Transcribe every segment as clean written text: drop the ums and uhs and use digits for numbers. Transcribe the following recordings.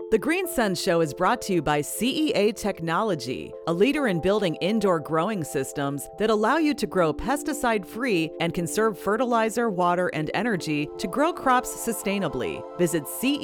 The Green Sun Show is brought to you by CEA Technology, a leader in building indoor growing systems that allow you to grow pesticide-free and conserve fertilizer, water, and energy to grow crops sustainably. Visit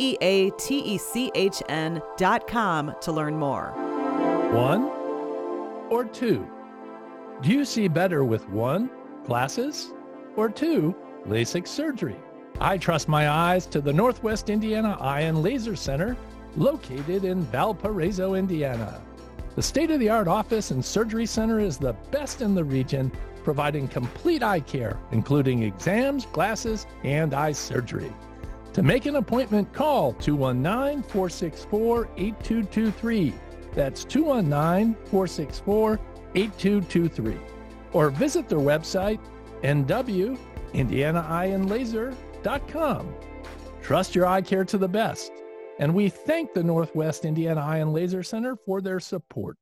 CEATECHN.com to learn more. 1 or 2? Do you see better with 1, glasses, or 2, LASIK surgery? I trust my eyes to the Northwest Indiana Eye and Laser Center, located in Valparaiso, Indiana. The state-of-the-art office and surgery center is the best in the region, providing complete eye care, including exams, glasses, and eye surgery. To make an appointment, call 219-464-8223. That's 219-464-8223. Or visit their website, nwindianaeyeandlaser.com. Trust your eye care to the best. And we thank the Northwest Indiana Eye and Laser Center for their support.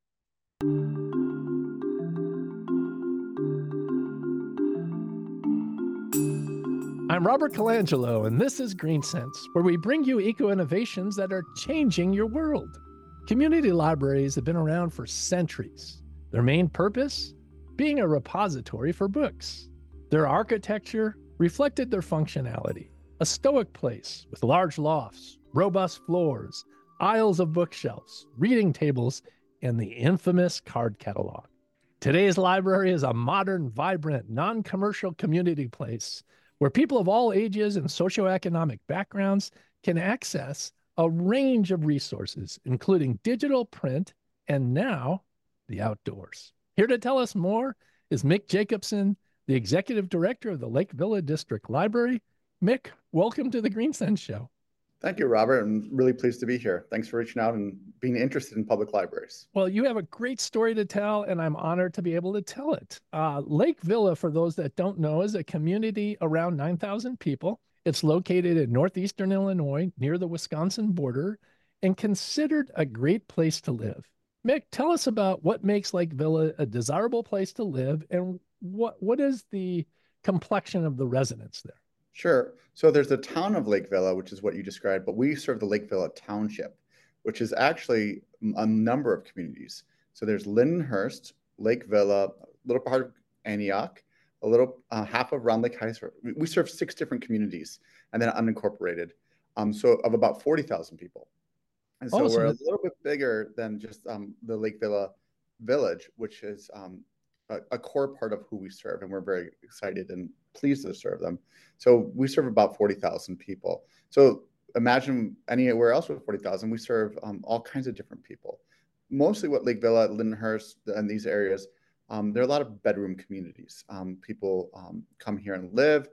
I'm Robert Colangelo, and this is Green Sense, where we bring you eco-innovations that are changing your world. Community libraries have been around for centuries. Their main purpose? Being a repository for books. Their architecture reflected their functionality. A stoic place with large lofts, robust floors, aisles of bookshelves, reading tables, and the infamous card catalog. Today's library is a modern, vibrant, non-commercial community place where people of all ages and socioeconomic backgrounds can access a range of resources, including digital, print, and now the outdoors. Here to tell us more is Mick Jacobson, the Executive Director of the Lake Villa District Library. Mick, welcome to the Green Sense Show. Thank you, Robert. I'm really pleased to be here. Thanks for reaching out and being interested in public libraries. Well, you have a great story to tell, and I'm honored to be able to tell it. Lake Villa, for those that don't know, is a community around 9,000 people. It's located in northeastern Illinois, near the Wisconsin border, and considered a great place to live. Mick, tell us about what makes Lake Villa a desirable place to live, and what is the complexion of the residents there? Sure. So there's the town of Lake Villa, which is what you described, but we serve the Lake Villa Township, which is actually a number of communities. So there's Lindenhurst, Lake Villa, a little part of Antioch, a little half of Round Lake Heights. We serve 6 different communities, and then unincorporated, so of about 40,000 people. And so we're a little bit bigger than just the Lake Villa Village, which is a core part of who we serve, and we're very excited and pleased to serve them. So we serve about 40,000 people. So imagine anywhere else with 40,000, we serve all kinds of different people. Mostly what Lake Villa, Lindenhurst, and these areas, there are a lot of bedroom communities. People come here and live.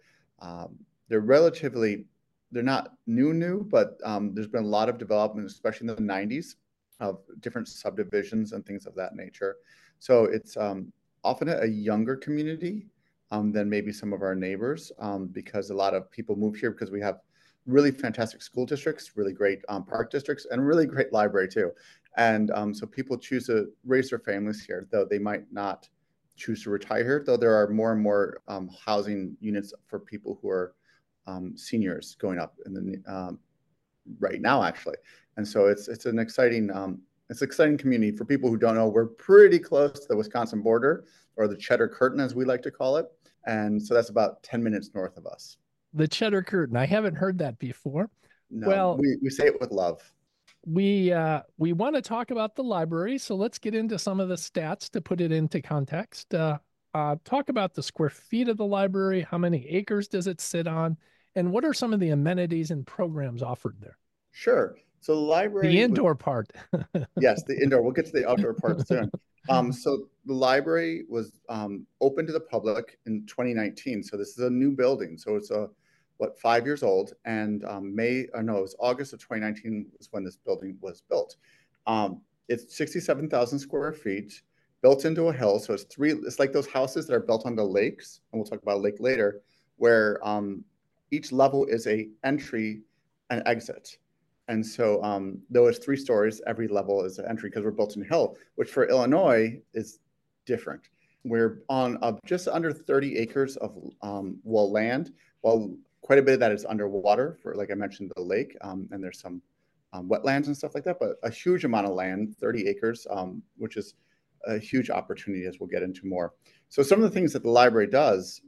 They're not new, but there's been a lot of development, especially in the 90s, of different subdivisions and things of that nature. So it's often a younger community than maybe some of our neighbors, because a lot of people move here because we have really fantastic school districts, really great park districts, and really great library too. And so people choose to raise their families here, though they might not choose to retire here, though there are more and more housing units for people who are seniors going up in the right now, actually. And so it's an exciting community. For people who don't know, we're pretty close to the Wisconsin border, or the Cheddar Curtain, as we like to call it. And so that's about 10 minutes north of us. The Cheddar Curtain. I haven't heard that before. No, well, we say it with love. We want to talk about the library, so let's get into some of the stats to put it into context. Talk about the square feet of the library, how many acres does it sit on, and what are some of the amenities and programs offered there? Sure. So the library... The indoor part. Yes, the indoor. We'll get to the outdoor part soon. So the library was open to the public in 2019. So this is a new building. So it's 5 years old, and it was August of 2019 was when this building was built. It's 67,000 square feet, built into a hill. So it's like those houses that are built on the lakes, and we'll talk about a lake later, where each level is a entry and exit. And so though it's 3 stories, every level is an entry because we're built in a hill, which for Illinois is different. We're on just under 30 acres of land, while quite a bit of that is underwater for, like I mentioned, the lake, and there's some wetlands and stuff like that, but a huge amount of land, 30 acres, which is a huge opportunity as we'll get into more. So some of the things that the library does,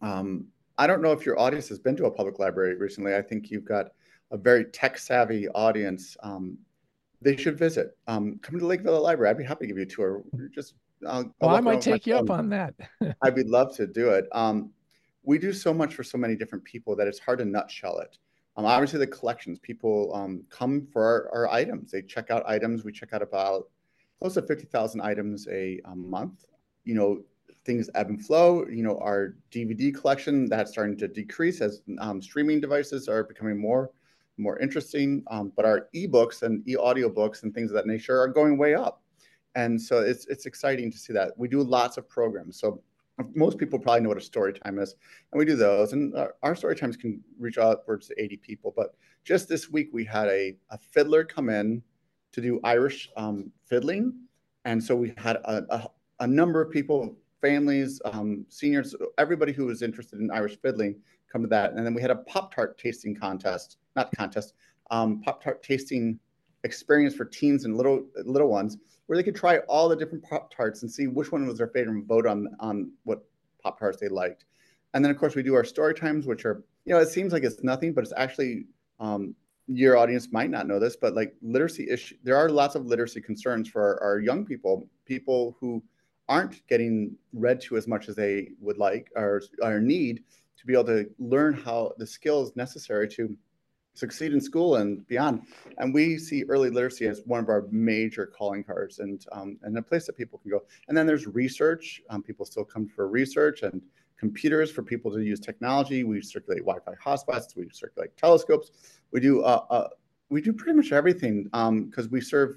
I don't know if your audience has been to a public library recently. I think you've got a very tech-savvy audience. They should visit. Come to Lake Villa Library. I'd be happy to give you a tour. Just well, I might take you up on that. I'd be love to do it. We do so much for so many different people that it's hard to nutshell it. Obviously, the collections, people come for our items. They check out items. We check out about close to 50,000 items a month. You know, things ebb and flow. You know, our DVD collection, that's starting to decrease as streaming devices are becoming more interesting. But our ebooks and e-audiobooks and things of that nature are going way up. And so it's exciting to see that. We do lots of programs. So most people probably know what a story time is, and we do those. And our story times can reach upwards to 80 people. But just this week, we had a fiddler come in to do Irish fiddling. And so we had a number of people, families, seniors, everybody who was interested in Irish fiddling come to that. And then we had a Pop-Tart tasting contest, Pop-Tart tasting experience for teens and little ones, where they could try all the different Pop-Tarts and see which one was their favorite and vote on what Pop-Tarts they liked. And then, of course, we do our story times, which are, you know, it seems like it's nothing, but it's actually, your audience might not know this, but like literacy issue, there are lots of literacy concerns for our young people who aren't getting read to as much as they would like or need to be able to learn how the skills necessary to succeed in school and beyond. And we see early literacy as one of our major calling cards and a place that people can go. And then there's research. People still come for research and computers for people to use technology. We circulate Wi-Fi hotspots. We circulate telescopes. We do pretty much everything because we serve.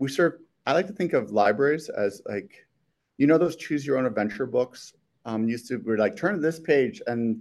I like to think of libraries as like, you know, those choose your own adventure books used to, we're like, turn to this page and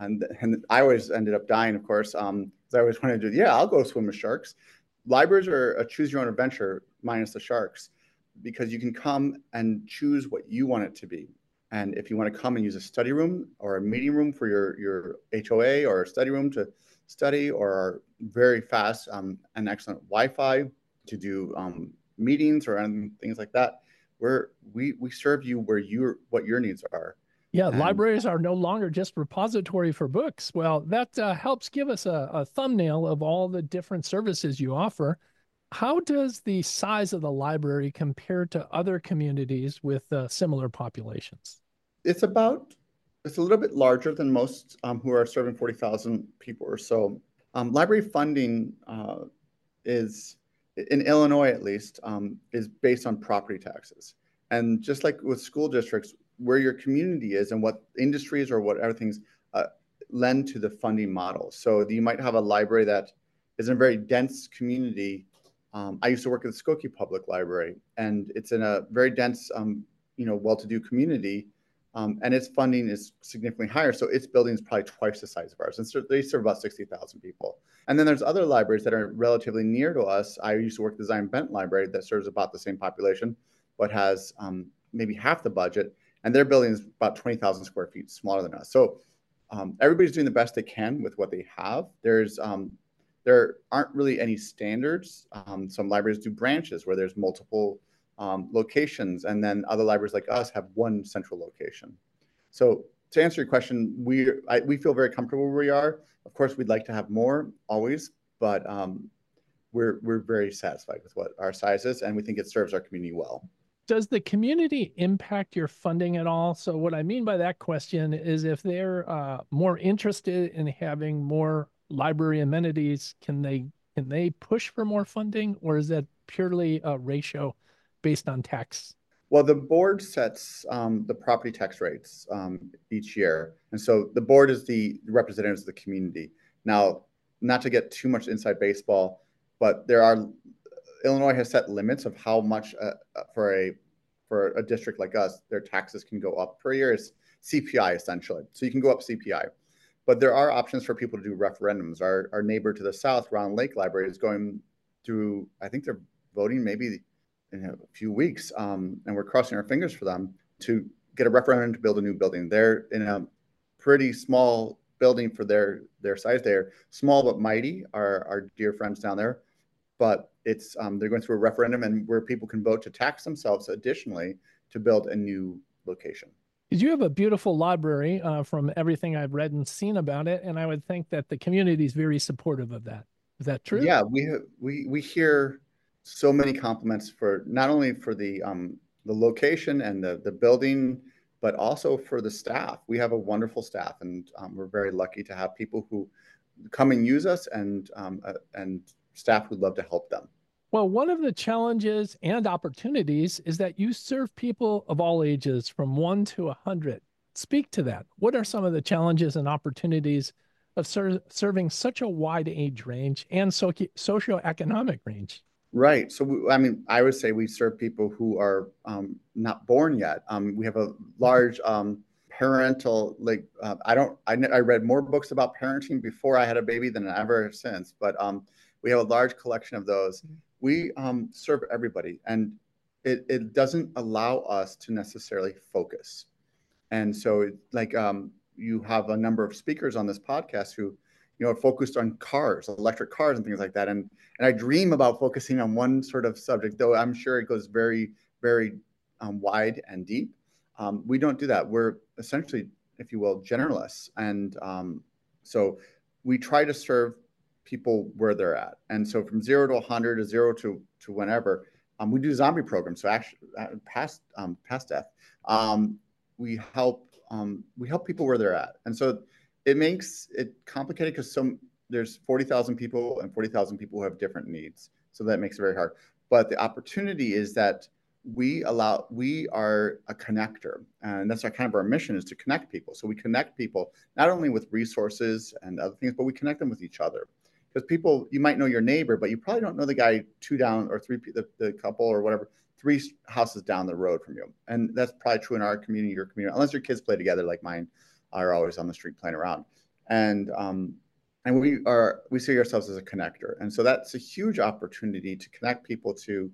I always ended up dying, of course. I always wanted to do, I'll go swim with sharks. Libraries are a choose your own adventure minus the sharks, because you can come and choose what you want it to be. And if you want to come and use a study room or a meeting room for your HOA or a study room to study, or very fast and excellent Wi-Fi to do meetings or things like that, we serve you what your needs are. Yeah, libraries are no longer just repository for books. Well, that helps give us a thumbnail of all the different services you offer. How does the size of the library compare to other communities with similar populations? It's a little bit larger than most who are serving 40,000 people or so. Library funding is, in Illinois at least, is based on property taxes. And just like with school districts, where your community is and what industries or whatever things lend to the funding model. So you might have a library that is in a very dense community. I used to work at the Skokie Public Library, and it's in a very dense, well-to-do community, and its funding is significantly higher. So its building is probably twice the size of ours, and so they serve about 60,000 people. And then there's other libraries that are relatively near to us. I used to work at the Zion Bent Library that serves about the same population, but has maybe half the budget. And their building is about 20,000 square feet smaller than us. So everybody's doing the best they can with what they have. There aren't really any standards. Some libraries do branches where there's multiple locations, and then other libraries like us have one central location. So to answer your question, we feel very comfortable where we are. Of course, we'd like to have more always, but we're very satisfied with what our size is, and we think it serves our community well. Does the community impact your funding at all? So what I mean by that question is, if they're more interested in having more library amenities, can they push for more funding, or is that purely a ratio based on tax? Well, the board sets the property tax rates each year. And so the board is the representatives of the community. Now, not to get too much inside baseball, but Illinois has set limits of how much for a district like us, their taxes can go up per year. It's CPI essentially. So you can go up CPI. But there are options for people to do referendums. Our neighbor to the south, Round Lake Library, is going through, I think they're voting maybe in a few weeks, and we're crossing our fingers for them to get a referendum to build a new building. They're in a pretty small building for their size. They're small but mighty, our dear friends down there. but it's they're going through a referendum and where people can vote to tax themselves additionally to build a new location. You have a beautiful library from everything I've read and seen about it, and I would think that the community is very supportive of that. Is that true? Yeah, we hear so many compliments for not only for the location and the building, but also for the staff. We have a wonderful staff, and we're very lucky to have people who come and use us, and staff who love to help them. Well, one of the challenges and opportunities is that you serve people of all ages from 1 to 100. Speak to that. What are some of the challenges and opportunities of serving such a wide age range and socioeconomic range? Right. So, I mean, I would say we serve people who are not born yet. We have a large parental, like, I read more books about parenting before I had a baby than ever since, but we have a large collection of those. We serve everybody, and it doesn't allow us to necessarily focus. And so, like, you have a number of speakers on this podcast who, are focused on cars, electric cars, and things like that. And I dream about focusing on one sort of subject, though I'm sure it goes very, very wide and deep. We don't do that. We're essentially, if you will, generalists, and so we try to serve people where they're at. And so from 0 to 100 to 0 to whenever, we do zombie programs. So actually, past death, we help people where they're at. And so it makes it complicated because there's 40,000 people and 40,000 people who have different needs. So that makes it very hard. But the opportunity is that we are a connector, and that's our mission, is to connect people. So we connect people not only with resources and other things, but we connect them with each other. Because people, you might know your neighbor, but you probably don't know the guy 2 down or 3, the couple or whatever, 3 houses down the road from you. And that's probably true in our community, your community, unless your kids play together like mine are always on the street playing around. And we see ourselves as a connector. And so that's a huge opportunity to connect people to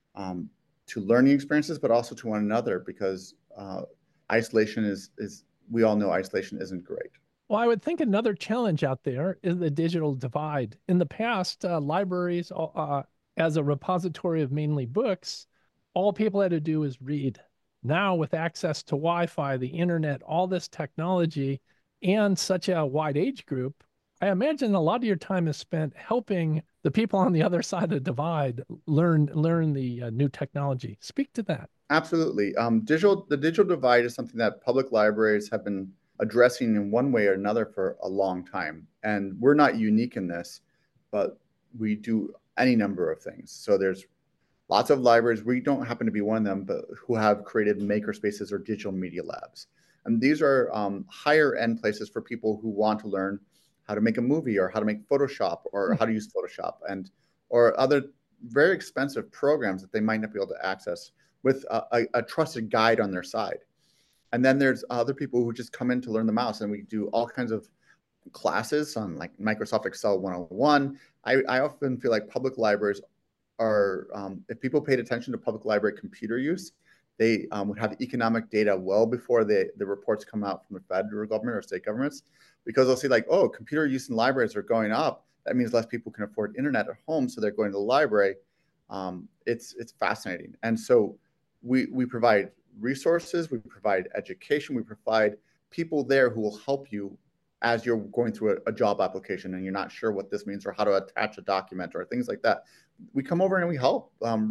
learning experiences, but also to one another, because isolation is we all know isolation isn't great. Well, I would think another challenge out there is the digital divide. In the past, libraries, as a repository of mainly books, all people had to do was read. Now, with access to Wi-Fi, the internet, all this technology, and such a wide age group, I imagine a lot of your time is spent helping the people on the other side of the divide learn the new technology. Speak to that. Absolutely. The digital divide is something that public libraries have been addressing in one way or another for a long time. And we're not unique in this, but we do any number of things. So there's lots of libraries, we don't happen to be one of them, but who have created maker spaces or digital media labs. And these are higher end places for people who want to learn how to make a movie, or how to make Photoshop, or how to use Photoshop, or other very expensive programs that they might not be able to access with a trusted guide on their side. And then there's other people who just come in to learn the mouse, and we do all kinds of classes on like Microsoft Excel 101. I often feel like public libraries are, if people paid attention to public library computer use, they would have economic data well before the reports come out from the federal government or state governments, because they'll see like, oh, computer use in libraries are going up. That means less people can afford internet at home, so they're going to the library. It's fascinating. And so we provide resources, we provide education, we provide people there who will help you as you're going through a job application and you're not sure what this means or how to attach a document or things like that. We come over and we help.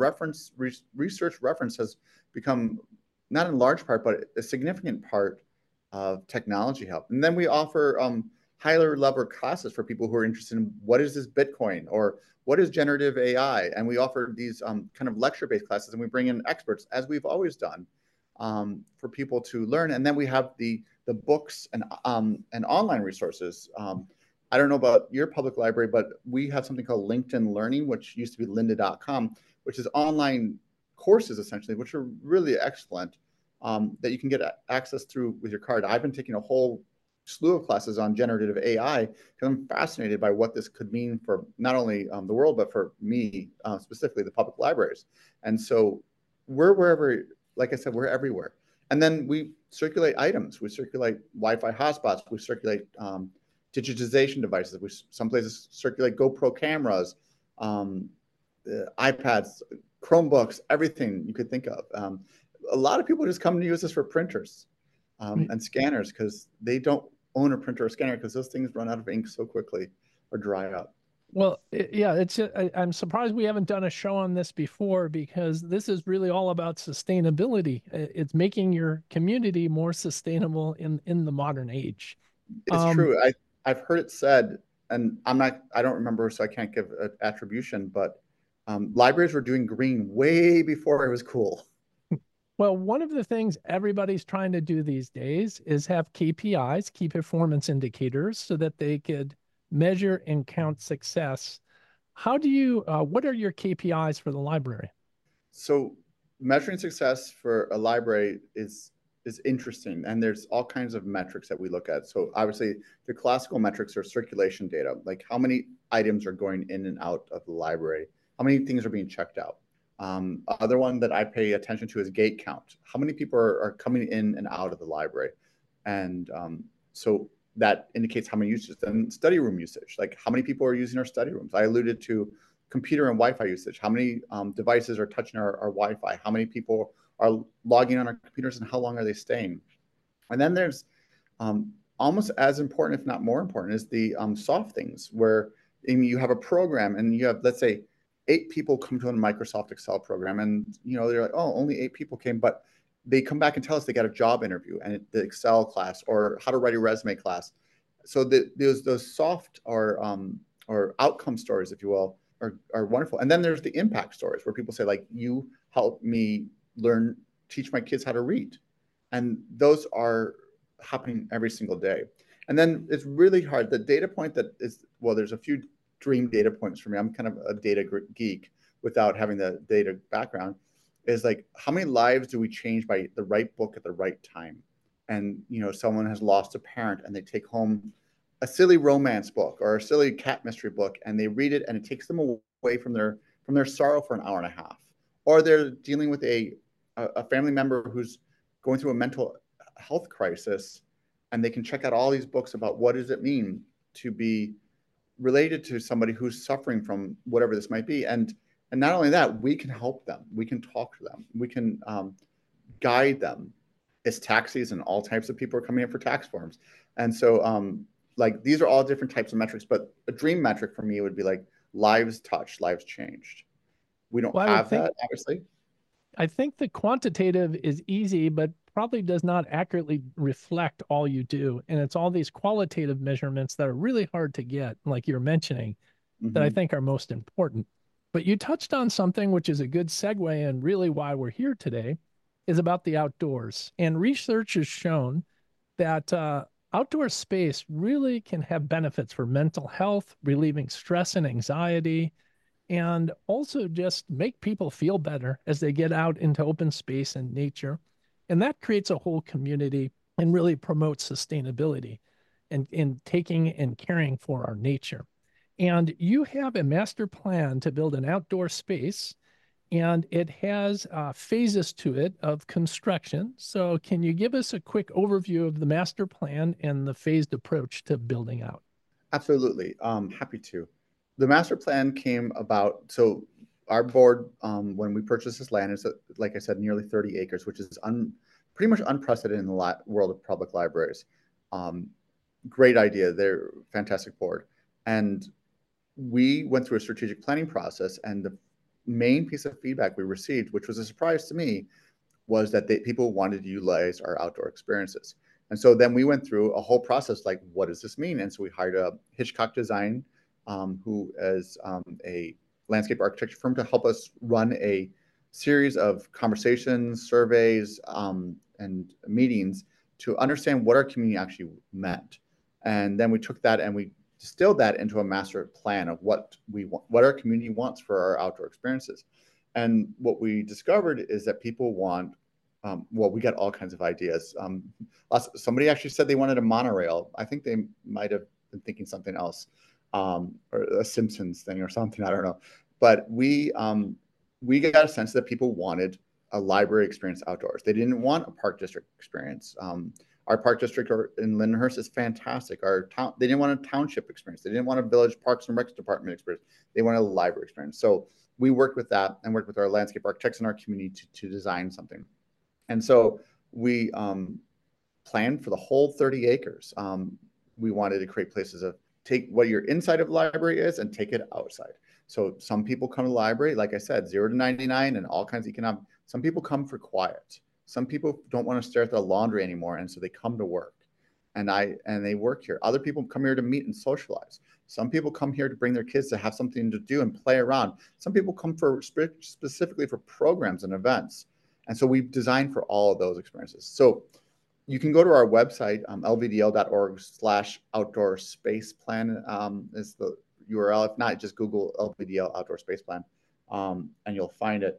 Research reference has become, not in large part, but a significant part of technology help. And then we offer higher level classes for people who are interested in what is this Bitcoin or what is generative AI. And we offer these kind of lecture-based classes, and we bring in experts, as we've always done, for people to learn. And then we have the books and online resources. I don't know about your public library, but we have something called LinkedIn Learning, which used to be lynda.com, which is online courses essentially, which are really excellent, that you can get access through with your card. I've been taking a whole slew of classes on generative AI because I'm fascinated by what this could mean for not only the world, but for me, specifically the public libraries. And so we're wherever, like I said, we're everywhere. And then we circulate items. We circulate Wi-Fi hotspots. We circulate digitization devices. Some places circulate GoPro cameras. iPads, Chromebooks, everything you could think of. A lot of people just come to use this for printers and scanners because they don't own a printer or scanner because those things run out of ink so quickly or dry up. Well, yeah, I'm surprised we haven't done a show on this before because this is really all about sustainability. It's making your community more sustainable in the modern age. It's true. I've heard it said, and I don't remember, so I can't give attribution, but libraries were doing green way before it was cool. Well, one of the things everybody's trying to do these days is have KPIs, key performance indicators, so that they could measure and count success. What are your KPIs for the library? So measuring success for a library is interesting, and there's all kinds of metrics that we look at. So obviously the classical metrics are circulation data, like how many items are going in and out of the library, how many things are being checked out. Other one that I pay attention to is gate count. How many people are coming in and out of the library? And so that indicates how many uses. Then study room usage, like how many people are using our study rooms. I alluded to computer and Wi-Fi usage. How many devices are touching our Wi-Fi? How many people are logging on our computers and how long are they staying? And then there's almost as important, if not more important, is the soft things where you have a program and you have, let's say, 8 people come to a Microsoft Excel program and they're like, oh, only 8 people came, but they come back and tell us they got a job interview and the Excel class or how to write a resume class. So there's those soft or outcome stories, if you will, are wonderful. And then there's the impact stories where people say, like, you helped me teach my kids how to read. And those are happening every single day. And then it's really hard. The data point there's a few dream data points for me. I'm kind of a data geek without having the data background, is like, how many lives do we change by the right book at the right time? And someone has lost a parent and they take home a silly romance book or a silly cat mystery book and they read it and it takes them away from their sorrow for an hour and a half. Or they're dealing with a family member who's going through a mental health crisis and they can check out all these books about what does it mean to be related to somebody who's suffering from whatever this might be. And not only that, we can help them. We can talk to them. We can guide them. It's tax season. All types of people are coming in for tax forms. And so these are all different types of metrics, but a dream metric for me would be like lives touched, lives changed. We don't have that, obviously. I think the quantitative is easy, but probably does not accurately reflect all you do. And it's all these qualitative measurements that are really hard to get, like you're mentioning, that I think are most important. But you touched on something which is a good segue, and really why we're here today is about the outdoors. And research has shown that outdoor space really can have benefits for mental health, relieving stress and anxiety, and also just make people feel better as they get out into open space and nature. And that creates a whole community and really promotes sustainability and in taking and caring for our nature. And you have a master plan to build an outdoor space, and it has phases to it of construction. So can you give us a quick overview of the master plan and the phased approach to building out? Absolutely. Happy to. The master plan came about, so our board, when we purchased this land, is, like I said, nearly 30 acres, which is pretty much unprecedented in the world of public libraries. Great idea. They're fantastic board. And we went through a strategic planning process, and the main piece of feedback we received, which was a surprise to me, was that people wanted to utilize our outdoor experiences. And so then we went through a whole process, like, what does this mean? And so we hired a Hitchcock Design, who is a landscape architecture firm, to help us run a series of conversations, surveys, and meetings to understand what our community actually meant. And then we took that and we distilled that into a master plan of what our community wants for our outdoor experiences. And what we discovered is that people want, we got all kinds of ideas. Somebody actually said they wanted a monorail. I think they might have been thinking something else, or a Simpsons thing or something, I don't know. But we got a sense that people wanted a library experience outdoors. They didn't want a park district experience. Our park district in Lindenhurst is fantastic. They didn't want a township experience. They didn't want a village parks and recs department experience. They wanted a library experience. So we worked with that and worked with our landscape architects in our community to design something. And so we planned for the whole 30 acres. We wanted to create places of take what your inside of the library is and take it outside. So some people come to the library, like I said, 0 to 99 and all kinds of economic. Some people come for quiet. Some people don't want to stare at their laundry anymore, and so they come to work. And they work here. Other people come here to meet and socialize. Some people come here to bring their kids to have something to do and play around. Some people come for specifically for programs and events. And so we've designed for all of those experiences. So you can go to our website, lvdl.org/outdoor space plan is the URL. If not, just Google LVDL outdoor space plan, and you'll find it.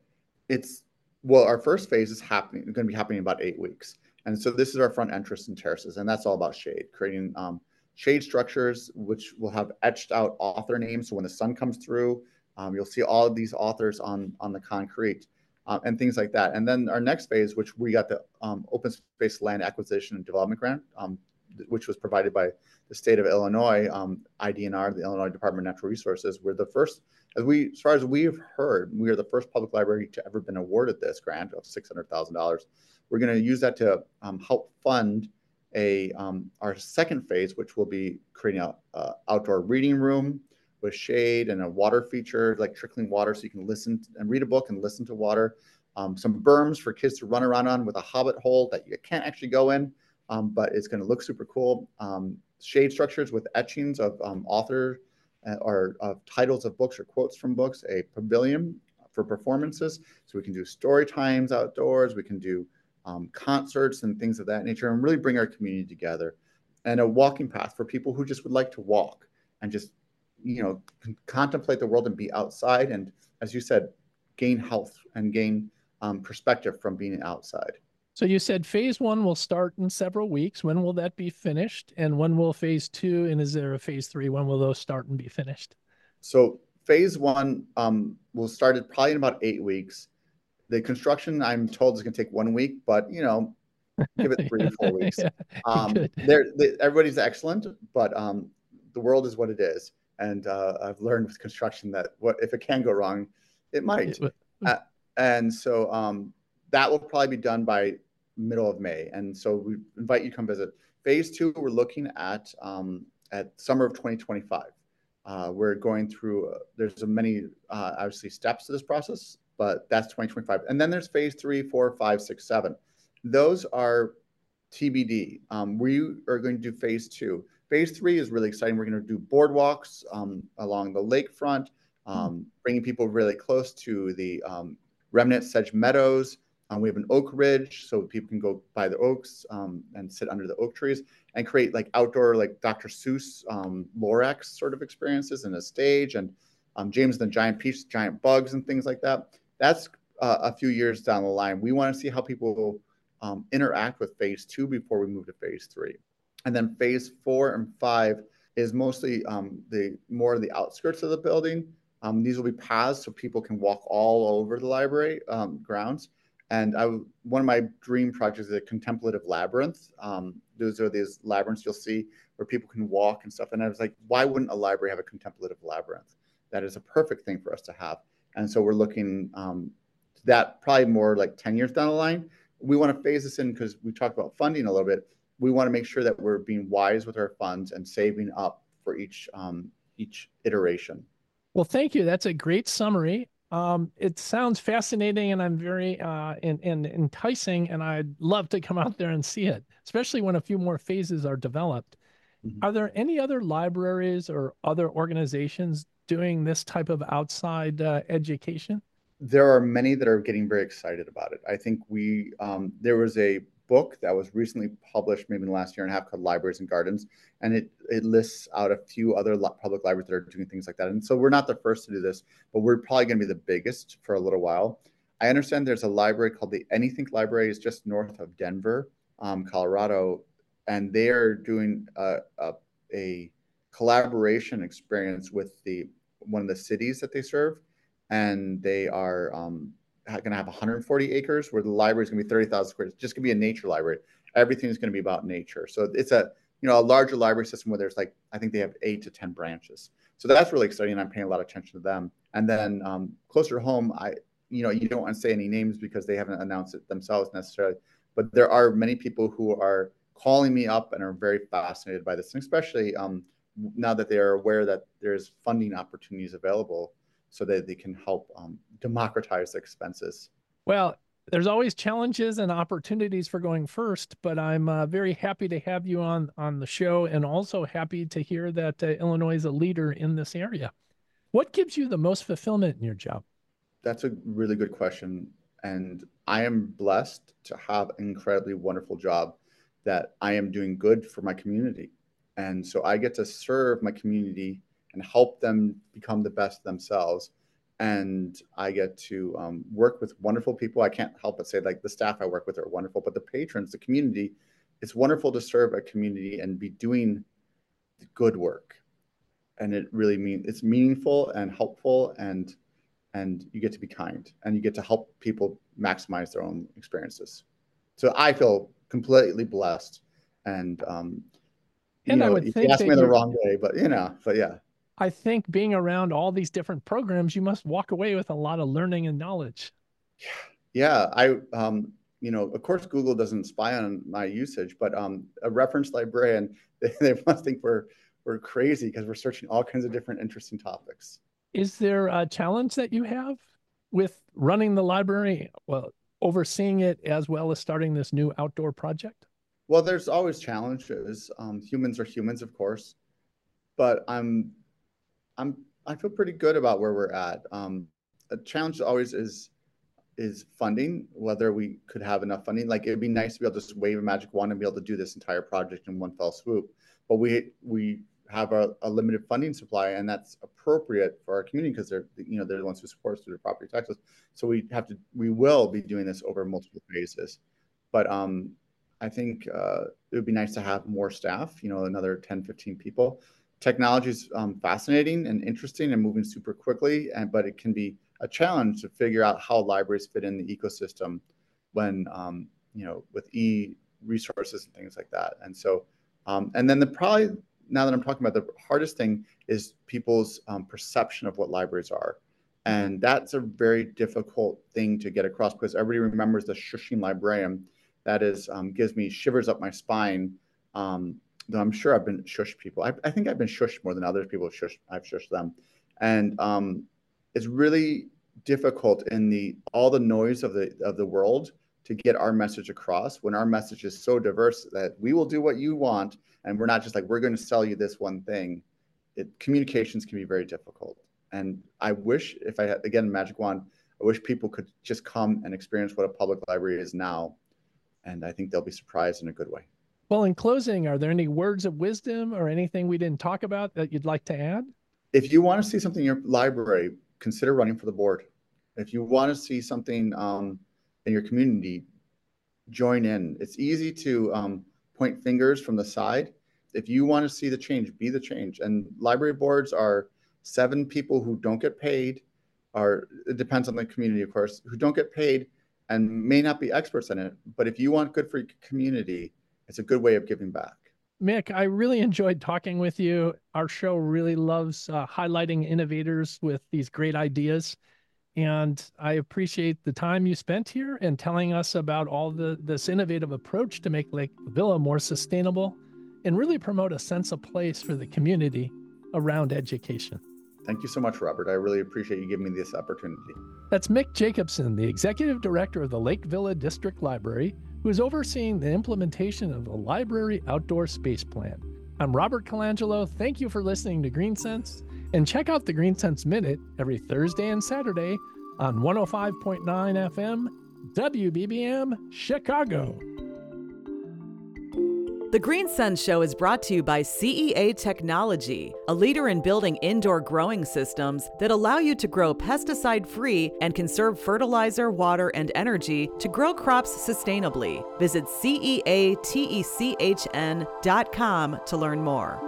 Our first phase is going to be happening in about 8 weeks. And so this is our front entrance and terraces, and that's all about shade, creating shade structures, which will have etched out author names. So when the sun comes through, you'll see all of these authors on the concrete and things like that. And then our next phase, which we got the Open Space Land Acquisition and Development Grant, which was provided by the state of Illinois, IDNR, the Illinois Department of Natural Resources. We're the first, as far as we've heard, we are the first public library to ever been awarded this grant of $600,000. We're going to use that to help fund our second phase, which will be creating an outdoor reading room with shade and a water feature, like trickling water, so you can listen and read a book and listen to water. Some berms for kids to run around on with a hobbit hole that you can't actually go in, but it's going to look super cool. Shade structures with etchings of author or of titles of books or quotes from books, a pavilion for performances. So we can do story times outdoors. We can do concerts and things of that nature, and really bring our community together. And a walking path for people who just would like to walk and just, contemplate the world and be outside. And as you said, gain health and gain perspective from being outside. So you said phase 1 will start in several weeks. When will that be finished? And when will phase 2? And is there a phase 3? When will those start and be finished? So phase 1 will start probably in about 8 weeks. The construction, I'm told, is going to take 1 week, but give it 3 to 4 weeks. Everybody's excellent, but the world is what it is. And I've learned with construction that if it can go wrong, it might. And so that will probably be done by middle of May. And so we invite you to come visit. Phase 2, we're looking at summer of 2025. We're going through, there's many, obviously, steps to this process, but that's 2025. And then there's phase 3, 4, 5, 6, 7. Those are TBD. We are going to do phase 2. Phase 3 is really exciting. We're going to do boardwalks along the lakefront, bringing people really close to the remnant sedge meadows. We have an oak ridge, so people can go by the oaks and sit under the oak trees and create like outdoor, like Dr. Seuss Lorax sort of experiences in a stage, and James and the Giant Peach, giant bugs and things like that. That's a few years down the line. We want to see how people interact with phase 2 before we move to phase 3. And then phase 4 and 5 is mostly the outskirts of the building. These will be paths so people can walk all over the library grounds. And one of my dream projects is a contemplative labyrinth. Those are these labyrinths you'll see where people can walk and stuff. And I was like, why wouldn't a library have a contemplative labyrinth? That is a perfect thing for us to have. And so we're looking that probably more like 10 years down the line. We want to phase this in because we talked about funding a little bit. We want to make sure that we're being wise with our funds and saving up for each iteration. Well, thank you. That's a great summary. It sounds fascinating, and I'm very enticing, and I'd love to come out there and see it, especially when a few more phases are developed. Mm-hmm. Are there any other libraries or other organizations doing this type of outside education? There are many that are getting very excited about it. I think there was a book that was recently published maybe in the last year and a half called Libraries and Gardens, and it lists out a few other public libraries that are doing things like that. And so we're not the first to do this, but we're probably going to be the biggest for a little while. I understand there's a library called the Anythink Library. It's just north of Denver, Colorado, and they are doing a collaboration experience with one of the cities that they serve, and they are going to have 140 acres where the library is going to be 30,000 square. It's just going to be a nature library. Everything is going to be about nature. So it's a larger library system where there's I think they have 8 to 10 branches. So that's really exciting. I'm paying a lot of attention to them. And then closer to home, you don't want to say any names because they haven't announced it themselves necessarily, but there are many people who are calling me up and are very fascinated by this, and especially now that they are aware that there's funding opportunities available so that they can help democratize the expenses. Well, there's always challenges and opportunities for going first, but I'm very happy to have you on the show, and also happy to hear that Illinois is a leader in this area. What gives you the most fulfillment in your job? That's a really good question. And I am blessed to have an incredibly wonderful job that I am doing good for my community. And so I get to serve my community and help them become the best themselves. And I get to work with wonderful people. I can't help but say, like, the staff I work with are wonderful, but the patrons, the community, it's wonderful to serve a community and be doing good work. And it really means it's meaningful and helpful, and you get to be kind, and you get to help people maximize their own experiences. So I feel completely blessed. And I would think you asked me in the wrong way, but yeah. I think being around all these different programs, you must walk away with a lot of learning and knowledge. Yeah. Of course, Google doesn't spy on my usage, but a reference librarian, they must think we're crazy because we're searching all kinds of different interesting topics. Is there a challenge that you have with running the library, well, overseeing it, as well as starting this new outdoor project? Well, there's always challenges. Humans are humans, of course, but I feel pretty good about where we're at. A challenge always is funding, whether we could have enough funding. Like, it'd be nice to be able to just wave a magic wand and be able to do this entire project in one fell swoop. But we have a limited funding supply, and that's appropriate for our community because they're the ones who support us through their property taxes. So we will be doing this over multiple phases. But I think it would be nice to have more staff, another 10, 15 people. Technology is fascinating and interesting and moving super quickly, but it can be a challenge to figure out how libraries fit in the ecosystem when, with e-resources and things like that. And so, and then now that I'm talking about, the hardest thing is people's perception of what libraries are. And that's a very difficult thing to get across because everybody remembers the shushing librarian. That is, gives me shivers up my spine. Though I'm sure I've been shushed people. I think I've been shushed more than other people I've shushed them. And it's really difficult in all the noise of the world to get our message across when our message is so diverse that we will do what you want. And we're not just like, we're going to sell you this one thing. Communications can be very difficult. And I wish, if I had, again, a magic wand, I wish people could just come and experience what a public library is now. And I think they'll be surprised in a good way. Well, in closing, are there any words of wisdom or anything we didn't talk about that you'd like to add? If you want to see something in your library, consider running for the board. If you want to see something in your community, join in. It's easy to point fingers from the side. If you want to see the change, be the change. And library boards are 7 people who don't get paid, it depends on the community, of course, who don't get paid and may not be experts in it. But if you want good for your community, it's a good way of giving back. Mick, I really enjoyed talking with you. Our show really loves highlighting innovators with these great ideas. And I appreciate the time you spent here and telling us about all this innovative approach to make Lake Villa more sustainable and really promote a sense of place for the community around education. Thank you so much, Robert. I really appreciate you giving me this opportunity. That's Mick Jacobson, the Executive Director of the Lake Villa District Library, who is overseeing the implementation of the Library Outdoor Space Plan. I'm Robert Colangelo. Thank you for listening to GreenSense, and check out the GreenSense Minute every Thursday and Saturday on 105.9 FM, WBBM, Chicago. The GreenSense Show is brought to you by CEA Technology, a leader in building indoor growing systems that allow you to grow pesticide-free and conserve fertilizer, water, and energy to grow crops sustainably. Visit CEATECHN.com to learn more.